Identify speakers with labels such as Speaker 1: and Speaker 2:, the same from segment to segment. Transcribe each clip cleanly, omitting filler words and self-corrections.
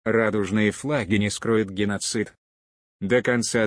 Speaker 1: Радужные флаги не скроют геноцид. До конца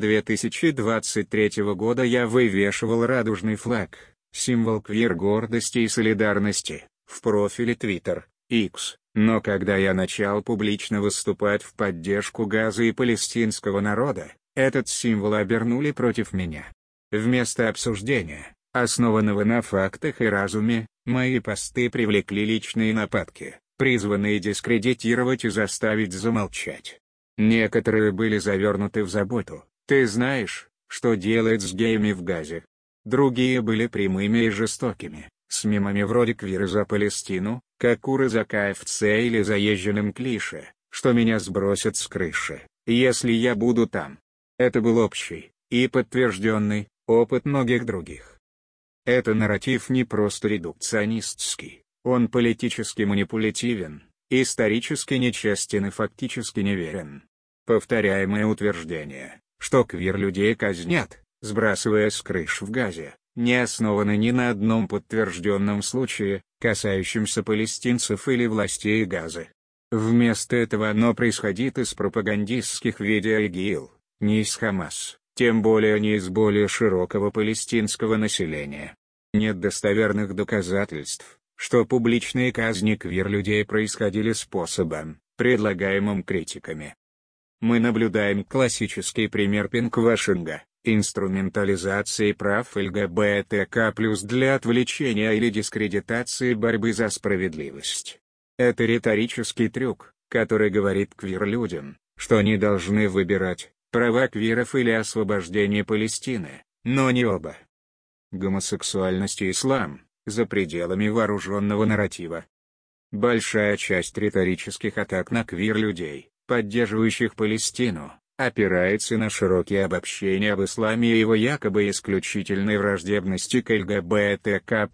Speaker 1: 2023 года я вывешивал радужный флаг, символ квир-гордости и солидарности, в профиле Twitter, X, но когда я начал публично выступать в поддержку Газа и палестинского народа, этот символ обернули против меня. Вместо обсуждения, основанного на фактах и разуме, мои посты привлекли личные нападки, призванные дискредитировать и заставить замолчать. Некоторые были завернуты в заботу: «Ты знаешь, что делать с геями в Газе». Другие были прямыми и жестокими, с мемами вроде «Квиры за Палестину», как куры за КФЦ или заезженным клише, что меня сбросят с крыши, если я буду там. Это был общий, и подтвержденный, опыт многих других. Это нарратив не просто редукционистский, он политически манипулятивен, исторически нечестен и фактически неверен. Повторяемое утверждение, что квир-людей казнят, сбрасывая с крыш в Газе, не основано ни на одном подтвержденном случае, касающемся палестинцев или властей Газы. Вместо этого оно происходит из пропагандистских видео ИГИЛ, не из Хамас, тем более не из более широкого палестинского населения. Нет достоверных доказательств, что публичные казни квир-людей происходили способом, предлагаемым критиками. Мы наблюдаем классический пример пинквашинга, инструментализации прав ЛГБТК+ для отвлечения или дискредитации борьбы за справедливость. Это риторический трюк, который говорит квир-людям, что они должны выбирать права квиров или освобождение Палестины, но не оба. Гомосексуальность и ислам за пределами вооруженного нарратива. Большая часть риторических атак на квир-людей, поддерживающих Палестину, опирается на широкие обобщения об исламе и его якобы исключительной враждебности к ЛГБТК+.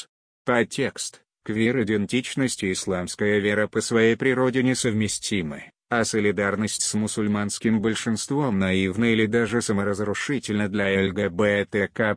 Speaker 1: Подтекст: квир-идентичность и исламская вера по своей природе несовместимы, а солидарность с мусульманским большинством наивна или даже саморазрушительна для ЛГБТК+.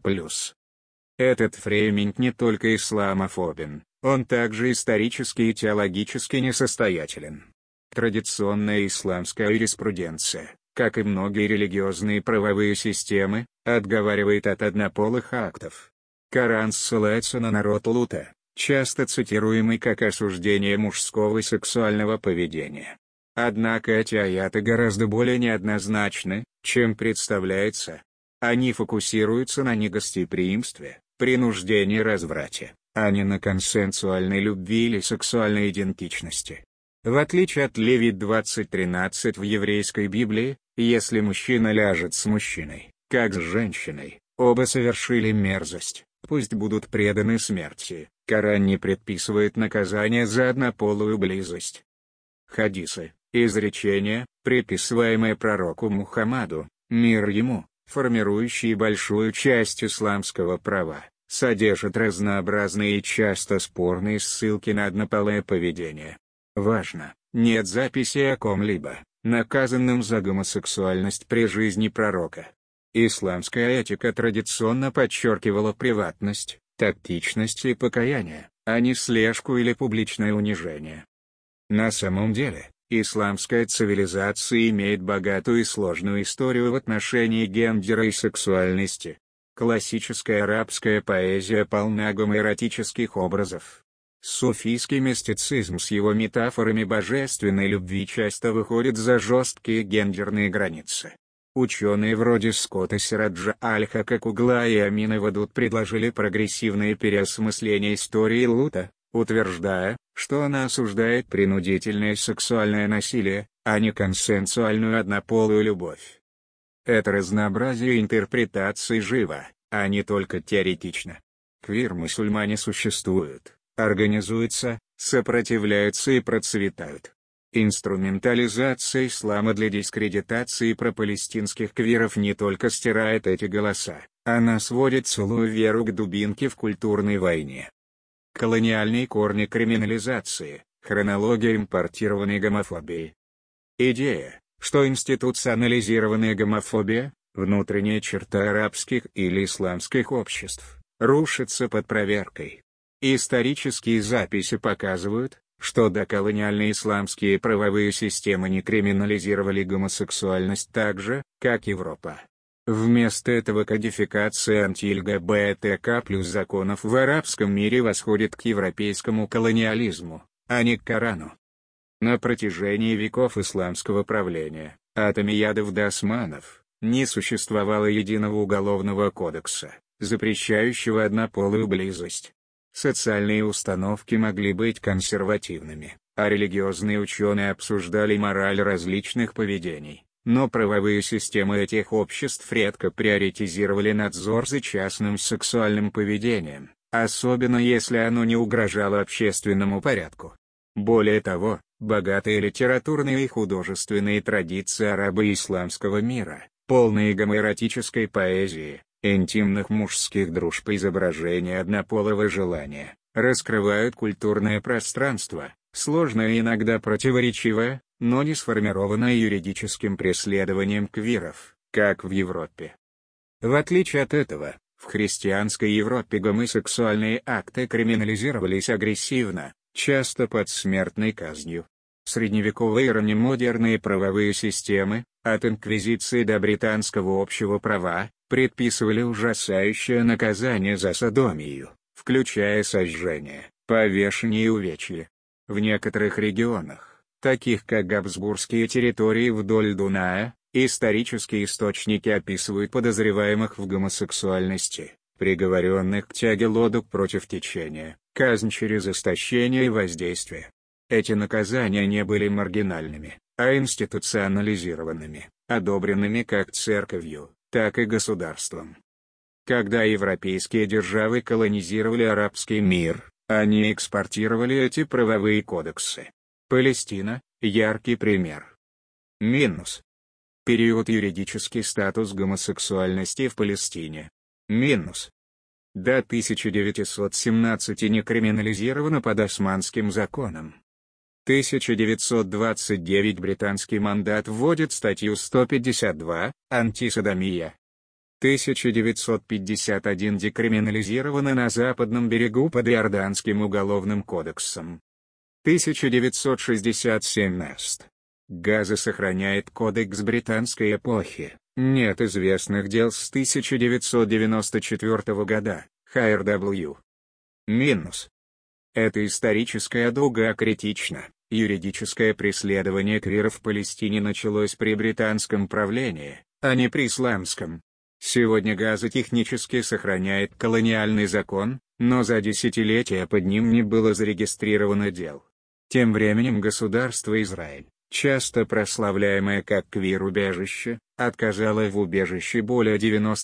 Speaker 1: Этот фрейминг не только исламофобен, он также исторически и теологически несостоятелен. Традиционная исламская юриспруденция, как и многие религиозные правовые системы, отговаривает от однополых актов. Коран ссылается на народ Лута, часто цитируемый как осуждение мужского сексуального поведения. Однако эти аяты гораздо более неоднозначны, чем представляется. Они фокусируются на негостеприимстве, принуждении и разврате, а не на консенсуальной любви или сексуальной идентичности. В отличие от Левит 20:13 в еврейской Библии, если мужчина ляжет с мужчиной, как с женщиной, оба совершили мерзость, пусть будут преданы смерти. Коран не предписывает наказание за однополую близость. Хадисы, изречения, приписываемые пророку Мухаммаду, мир ему, формирующие большую часть исламского права, содержат разнообразные и часто спорные ссылки на однополое поведение. Важно, нет записи о ком-либо, наказанном за гомосексуальность при жизни пророка. Исламская этика традиционно подчеркивала приватность, тактичность и покаяние, а не слежку или публичное унижение. На самом деле, исламская цивилизация имеет богатую и сложную историю в отношении гендера и сексуальности. Классическая арабская поэзия полна гомоэротических образов. Суфийский мистицизм с его метафорами божественной любви часто выходит за жесткие гендерные границы. Ученые вроде Скотта Сираджа Аль-Хакакугла и Амина Вадут предложили прогрессивное переосмысление истории Лута, утверждая, что она осуждает принудительное сексуальное насилие, а не консенсуальную однополую любовь. Это разнообразие интерпретаций живо, а не только теоретично. Квир-мусульмане существуют, организуются, сопротивляются и процветают. Инструментализация ислама для дискредитации пропалестинских квиров не только стирает эти голоса, она сводит целую веру к дубинке в культурной войне. Колониальные корни криминализации, хронология импортированной гомофобии. Идея, что институционализированная гомофобия – внутренняя черта арабских или исламских обществ, рушится под проверкой. Исторические записи показывают, что доколониальные исламские правовые системы не криминализировали гомосексуальность так же, как Европа. Вместо этого кодификация анти-ЛГБТК плюс законов в арабском мире восходит к европейскому колониализму, а не к Корану. На протяжении веков исламского правления, от омейядов до османов, не существовало единого уголовного кодекса, запрещающего однополую близость. Социальные установки могли быть консервативными, а религиозные ученые обсуждали мораль различных поведений, но правовые системы этих обществ редко приоритизировали надзор за частным сексуальным поведением, особенно если оно не угрожало общественному порядку. Более того, богатые литературные и художественные традиции арабо-исламского мира, полные гомоэротической поэзии, интимных мужских дружб и изображения однополого желания, раскрывают культурное пространство, сложное и иногда противоречивое, но не сформированное юридическим преследованием квиров, как в Европе. В отличие от этого, в христианской Европе гомосексуальные акты криминализировались агрессивно, часто под смертной казнью. Средневековые и раннемодерные правовые системы, от инквизиции до британского общего права, предписывали ужасающее наказание за содомию, включая сожжение, повешение и увечье. В некоторых регионах, таких как Габсбургские территории вдоль Дуная, исторические источники описывают подозреваемых в гомосексуальности, приговоренных к тяге лодок против течения, казнь через истощение и воздействие. Эти наказания не были маргинальными, а институционализированными, одобренными как церковью, так и государством. Когда европейские державы колонизировали арабский мир, они экспортировали эти правовые кодексы. Палестина – яркий пример. Минус. Период юридический статус гомосексуальности в Палестине. Минус. До 1917 не криминализировано под османским законом. 1929 британский мандат вводит статью 152 «Антисодомия». 1951 декриминализировано на западном берегу под Иорданским уголовным кодексом. 1967 НАСТ. Газа сохраняет кодекс британской эпохи. Нет известных дел с 1994 года. ХРW. Минус. Эта историческая дуга критична. Юридическое преследование квиров в Палестине началось при британском правлении, а не при исламском. Сегодня Газа технически сохраняет колониальный закон, но за десятилетия под ним не было зарегистрировано дел. Тем временем государство Израиль, часто прославляемое как квир-убежище, отказало в убежище более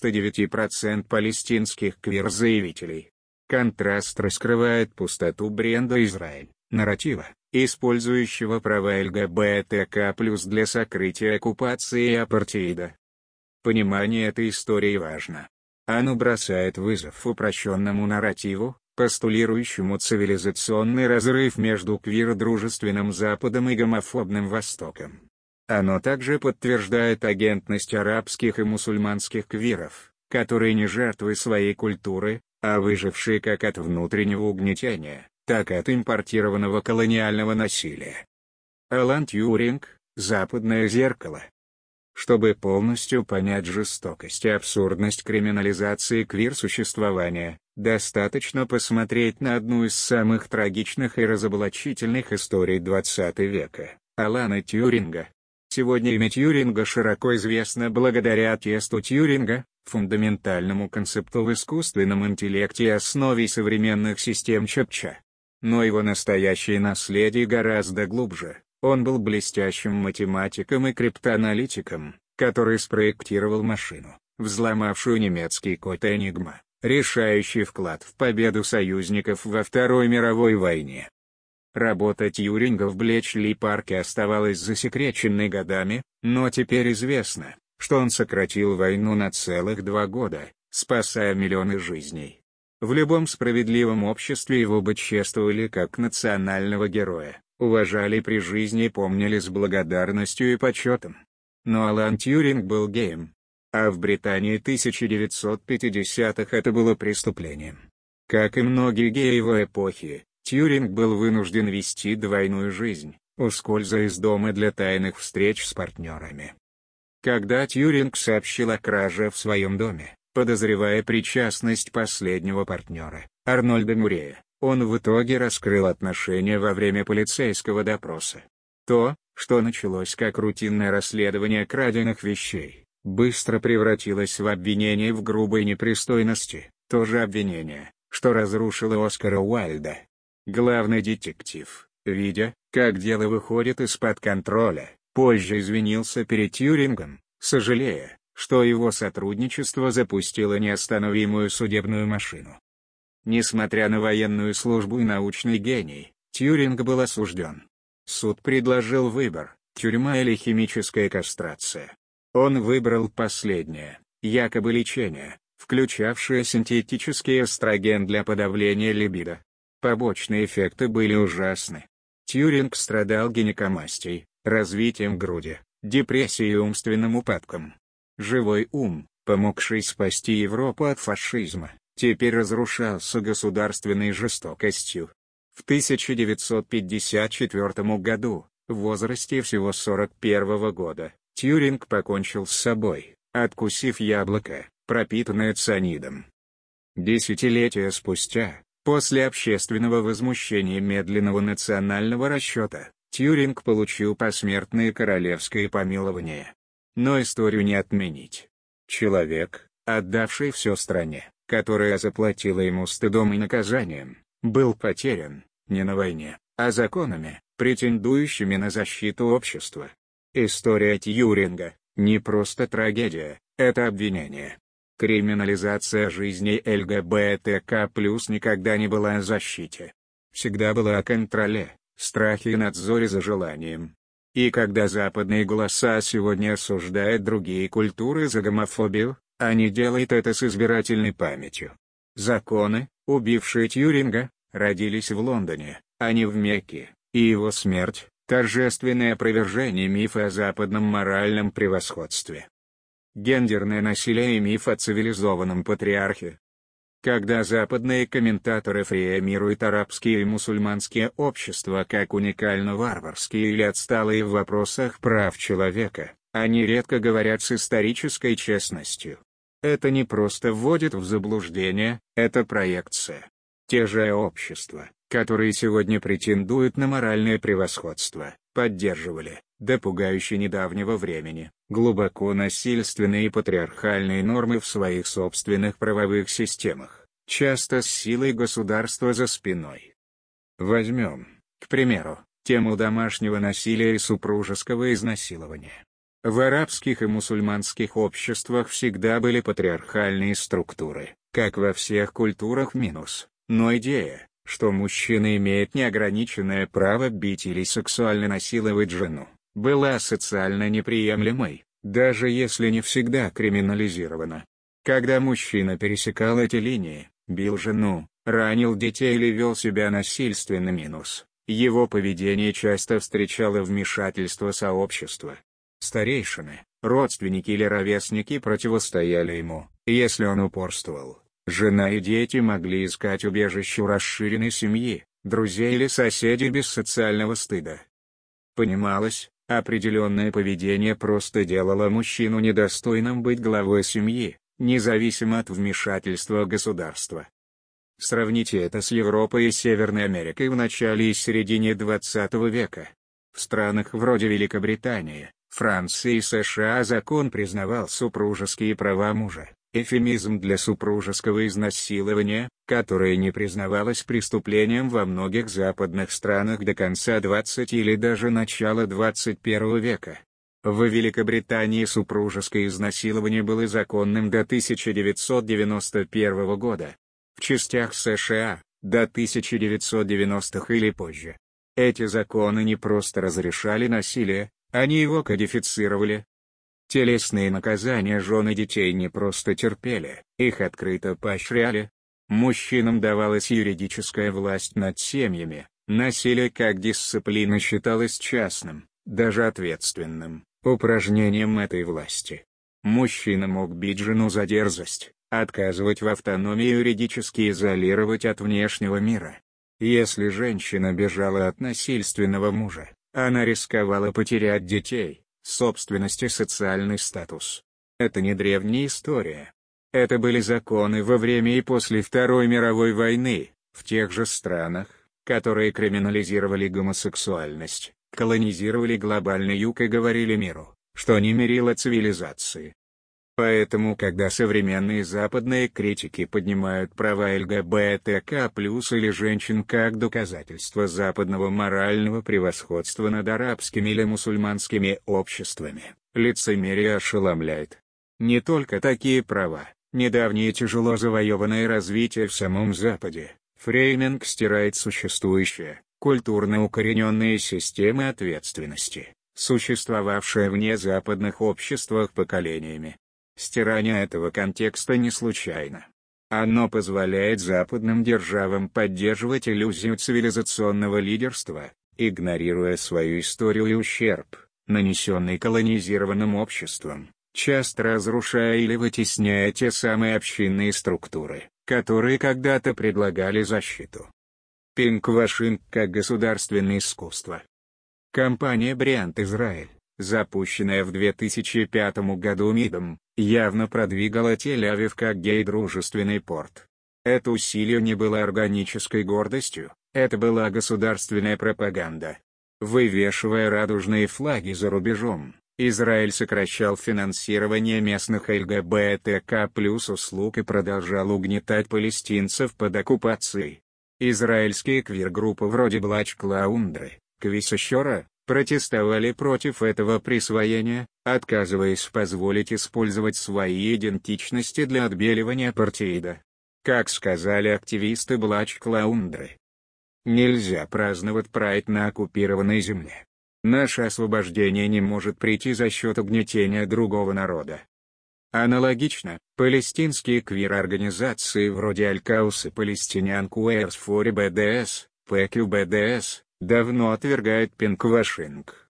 Speaker 1: 99% палестинских квир-заявителей. Контраст раскрывает пустоту бренда Израиль, нарратива, использующего права ЛГБТК+ для сокрытия оккупации и апартеида. Понимание этой истории важно. Оно бросает вызов упрощенному нарративу, постулирующему цивилизационный разрыв между квир-дружественным Западом и гомофобным Востоком. Оно также подтверждает агентность арабских и мусульманских квиров, которые не жертвы своей культуры, а выжившие как от внутреннего угнетения, так и от импортированного колониального насилия. Алан Тьюринг, «Западное зеркало». Чтобы полностью понять жестокость и абсурдность криминализации квир-существования, достаточно посмотреть на одну из самых трагичных и разоблачительных историй XX века – Алана Тьюринга. Сегодня имя Тьюринга широко известно благодаря тесту Тьюринга, фундаментальному концепту в искусственном интеллекте и основе современных систем ЧПЧА. Но его настоящее наследие гораздо глубже. Он был блестящим математиком и криптоаналитиком, который спроектировал машину, взломавшую немецкий код Энигма, решающий вклад в победу союзников во Второй мировой войне. Работа Тьюринга в Блэчли-парке оставалась засекреченной годами, но теперь известно, что он сократил войну на целых 2 года, спасая миллионы жизней. В любом справедливом обществе его бы чествовали как национального героя, уважали при жизни и помнили с благодарностью и почетом. Но Алан Тьюринг был геем. А в Британии 1950-х это было преступлением. Как и многие геи его эпохи, Тьюринг был вынужден вести двойную жизнь, ускользая из дома для тайных встреч с партнерами. Когда Тьюринг сообщил о краже в своем доме, подозревая причастность последнего партнера, Арнольда Муррея, он в итоге раскрыл отношения во время полицейского допроса. То, что началось как рутинное расследование краденных вещей, быстро превратилось в обвинение в грубой непристойности, то же обвинение, что разрушило Оскара Уайльда. Главный детектив, видя, как дело выходит из-под контроля, позже извинился перед Тьюрингом, сожалея, что его сотрудничество запустило неостановимую судебную машину. Несмотря на военную службу и научный гений, Тьюринг был осужден. Суд предложил выбор: тюрьма или химическая кастрация. Он выбрал последнее, якобы лечение, включавшее синтетический эстроген для подавления либидо. Побочные эффекты были ужасны. Тьюринг страдал гинекомастией, развитием груди, депрессией и умственным упадком. Живой ум, помогший спасти Европу от фашизма, теперь разрушался государственной жестокостью. В 1954 году, в возрасте всего 41 года, Тьюринг покончил с собой, откусив яблоко, пропитанное цианидом. Десятилетия спустя, после общественного возмущения медленного национального расчета, Тьюринг получил посмертное королевское помилование. Но историю не отменить. Человек, отдавший все стране, которая заплатила ему стыдом и наказанием, был потерян, не на войне, а законами, претендующими на защиту общества. История Тьюринга — не просто трагедия, это обвинение. Криминализация жизни ЛГБТК+ никогда не была о защите. Всегда была о контроле, страхе и надзоре за желанием. И когда западные голоса сегодня осуждают другие культуры за гомофобию, они делают это с избирательной памятью. Законы, убившие Тьюринга, родились в Лондоне, а не в Мекке, и его смерть — торжественное опровержение мифа о западном моральном превосходстве. Гендерное насилие и миф о цивилизованном патриархе. Когда западные комментаторы фреемируют арабские и мусульманские общества как уникально варварские или отсталые в вопросах прав человека, они редко говорят с исторической честностью. Это не просто вводит в заблуждение, это проекция. Те же общества, которые сегодня претендуют на моральное превосходство, поддерживали, до пугающе недавнего времени, глубоко насильственные и патриархальные нормы в своих собственных правовых системах, часто с силой государства за спиной. Возьмем, к примеру, тему домашнего насилия и супружеского изнасилования. В арабских и мусульманских обществах всегда были патриархальные структуры, как во всех культурах минус. Но идея, что мужчина имеет неограниченное право бить или сексуально насиловать жену, была социально неприемлемой, даже если не всегда криминализирована. Когда мужчина пересекал эти линии, бил жену, ранил детей или вел себя насильственно минус, его поведение часто встречало вмешательство сообщества. Старейшины, родственники или ровесники противостояли ему, если он упорствовал. Жена и дети могли искать убежище у расширенной семьи, друзей или соседей без социального стыда. Понималось, определенное поведение просто делало мужчину недостойным быть главой семьи, независимо от вмешательства государства. Сравните это с Европой и Северной Америкой в начале и середине XX века. В странах вроде Великобритании, Франции и США закон признавал супружеские права мужа. Эвфемизм для супружеского изнасилования, которое не признавалось преступлением во многих западных странах до конца 20 или даже начала 21 века. В Великобритании супружеское изнасилование было законным до 1991 года. В частях США – до 1990-х или позже. Эти законы не просто разрешали насилие, они его кодифицировали. Телесные наказания жен и детей не просто терпели, их открыто поощряли. Мужчинам давалась юридическая власть над семьями, насилие как дисциплина считалось частным, даже ответственным, упражнением этой власти. Мужчина мог бить жену за дерзость, отказывать в автономии и юридически изолировать от внешнего мира. Если женщина бежала от насильственного мужа, она рисковала потерять детей, собственность и социальный статус. Это не древняя история. Это были законы во время и после Второй мировой войны, в тех же странах, которые криминализировали гомосексуальность, колонизировали глобальный юг и говорили миру, что не мерило цивилизации. Поэтому, когда современные западные критики поднимают права ЛГБТК+ или женщин как доказательство западного морального превосходства над арабскими или мусульманскими обществами, лицемерие ошеломляет. Не только такие права, недавнее тяжело завоеванное развитие в самом Западе, фрейминг стирает существующие, культурно укорененные системы ответственности, существовавшие в незападных обществах поколениями. Стирание этого контекста не случайно. Оно позволяет западным державам поддерживать иллюзию цивилизационного лидерства, игнорируя свою историю и ущерб, нанесенный колонизированным обществом, часто разрушая или вытесняя те самые общинные структуры, которые когда-то предлагали защиту. Пинквашинг как государственное искусство. Компания Бриант Израиль, запущенная в 2005 году МИДом, явно продвигала Тель-Авив как гей-дружественный порт. Это усилие не было органической гордостью, это была государственная пропаганда. Вывешивая радужные флаги за рубежом, Израиль сокращал финансирование местных ЛГБТК+ услуг и продолжал угнетать палестинцев под оккупацией. Израильские квир-группы вроде Black Cloundry, Квисащора, протестовали против этого присвоения, отказываясь позволить использовать свои идентичности для отбеливания апартеида. Как сказали активисты Black Cloundry, нельзя праздновать прайд на оккупированной земле. Наше освобождение не может прийти за счет угнетения другого народа. Аналогично, палестинские квир-организации вроде Аль-Каус и Palestinian Queers for BDS, PQBDS, давно отвергают пинквашинг.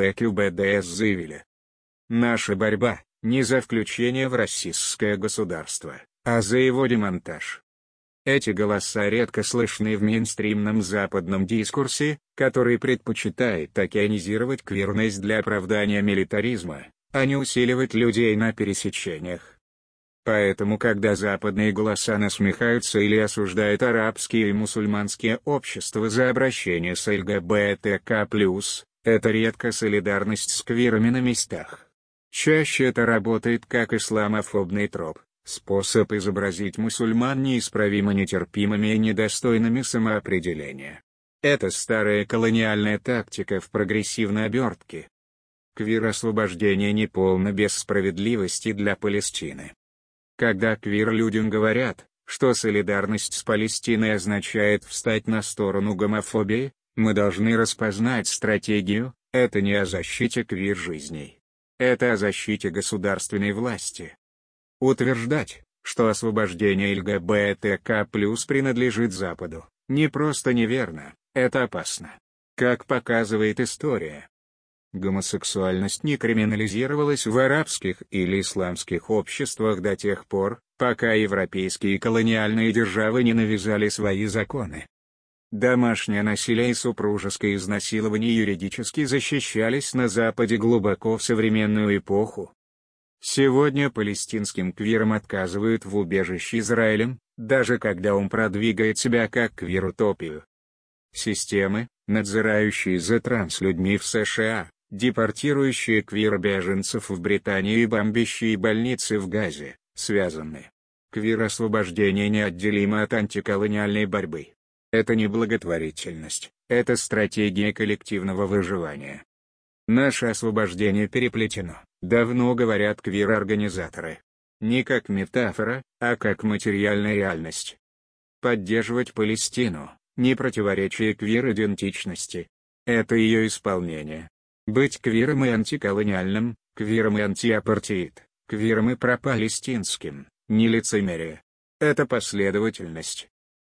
Speaker 1: PQBDS заявили: наша борьба не за включение в расистское государство, а за его демонтаж. Эти голоса редко слышны в мейнстримном западном дискурсе, который предпочитает океанизировать квирность для оправдания милитаризма, а не усиливать людей на пересечениях. Поэтому когда западные голоса насмехаются или осуждают арабские и мусульманские общества за обращение с ЛГБТК+, это редко солидарность с квирами на местах. Чаще это работает как исламофобный троп, способ изобразить мусульман неисправимо нетерпимыми и недостойными самоопределения. Это старая колониальная тактика в прогрессивной обертке. Квир-освобождение неполно без справедливости для Палестины. Когда квир-людям говорят, что солидарность с Палестиной означает встать на сторону гомофобии, мы должны распознать стратегию: это не о защите квир-жизней. Это о защите государственной власти. Утверждать, что освобождение ЛГБТК+ принадлежит Западу, не просто неверно, это опасно. Как показывает история, гомосексуальность не криминализировалась в арабских или исламских обществах до тех пор, пока европейские колониальные державы не навязали свои законы. Домашнее насилие и супружеское изнасилование юридически защищались на Западе глубоко в современную эпоху. Сегодня палестинским квирам отказывают в убежище Израилем, даже когда он продвигает себя как квир-утопию. Системы, надзирающие за транслюдьми в США, депортирующие квир-беженцев в Британию и бомбящие больницы в Газе, связаны. Квир-освобождение неотделимо от антиколониальной борьбы. Это не благотворительность, это стратегия коллективного выживания. Наше освобождение переплетено, давно говорят квир-организаторы. Не как метафора, а как материальная реальность. Поддерживать Палестину — не противоречие квир-идентичности. Это ее исполнение. Быть квиром и антиколониальным, квиром и антиапартеид, квиром и пропалестинским, не лицемерие. Это последовательность.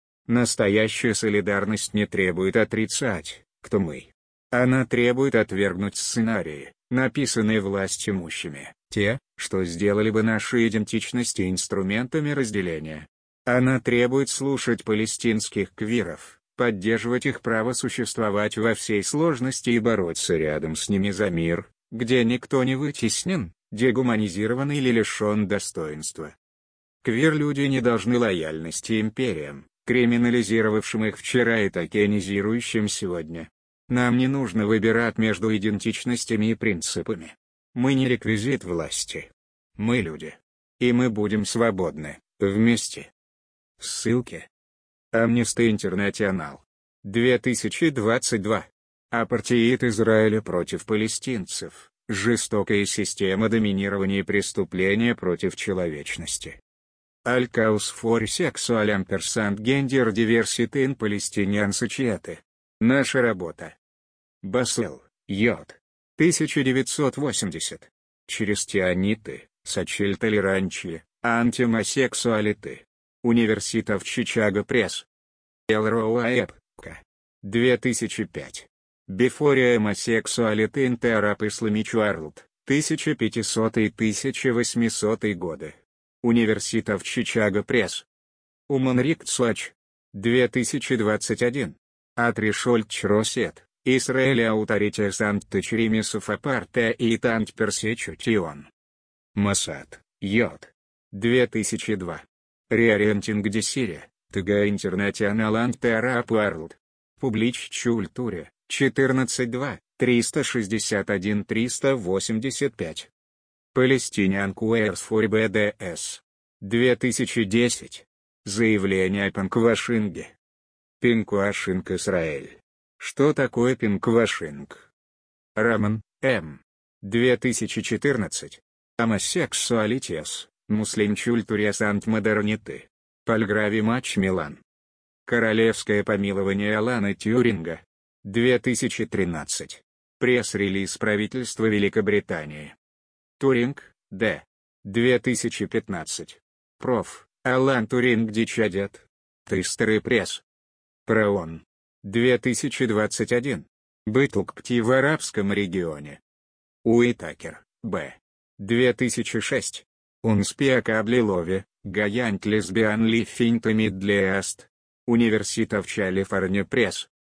Speaker 1: Настоящая солидарность не требует отрицать, кто мы. Она требует отвергнуть сценарии, написанные властимущими, те, что сделали бы наши идентичности инструментами разделения. Она требует слушать палестинских квиров, поддерживать их право существовать во всей сложности и бороться рядом с ними за мир, где никто не вытеснен, дегуманизирован или лишен достоинства. Квир-люди не должны лояльности империям, криминализировавшим их вчера и токенизирующим сегодня. Нам не нужно выбирать между идентичностями и принципами. Мы не реквизит власти. Мы люди. И мы будем свободны, вместе. Ссылки. Amnesty International. 2022. Апартеид Израиля против палестинцев. Жестокая система доминирования и преступления против человечности. Al-Cause for Sexual and Gender Diversity in Palestinian Society. Наша работа. Бассел, Йод. 1980. Через тианиты, сочель толеранчи, антимосексуалиты. Университет Чикаго Пресс. Элроуаэп, К. 2005. Before Homosexuality in the Arab Islamic World, 1500-1800 годы. Университет Чикаго Пресс. Human Rights Watch. 2021. Отрешольт Чросет, Израиль Authorities and Teachers of Apartheid and Persecution. Моссад, Йод. 2002. Reorienting the Syria, ТГ International and the Arab World. Публич Чультуре, 14.2, 361-385. Palestinian Queers for BDS. 2010. Заявление о пинквашинге. Пинквашинг Израиль. Что такое пинквашинг? Раман, М. 2014. Homosexualities, Muslim Cultures and Modernity. Пальграви Матч Милан. Королевское помилование Алана Тьюринга. 2013. Пресс-релиз правительства Великобритании. Туринг, Д. 2015. Проф. Алан Туринг Дичадет. Тыстеры пресс. Проон. 2021. Бытлкпти в арабском регионе. Уитакер, Б. 2006. Унспиака Облилове, Гаянт Лесбиан Лифинта Мидлеаст. Университет Калифорния Пресс.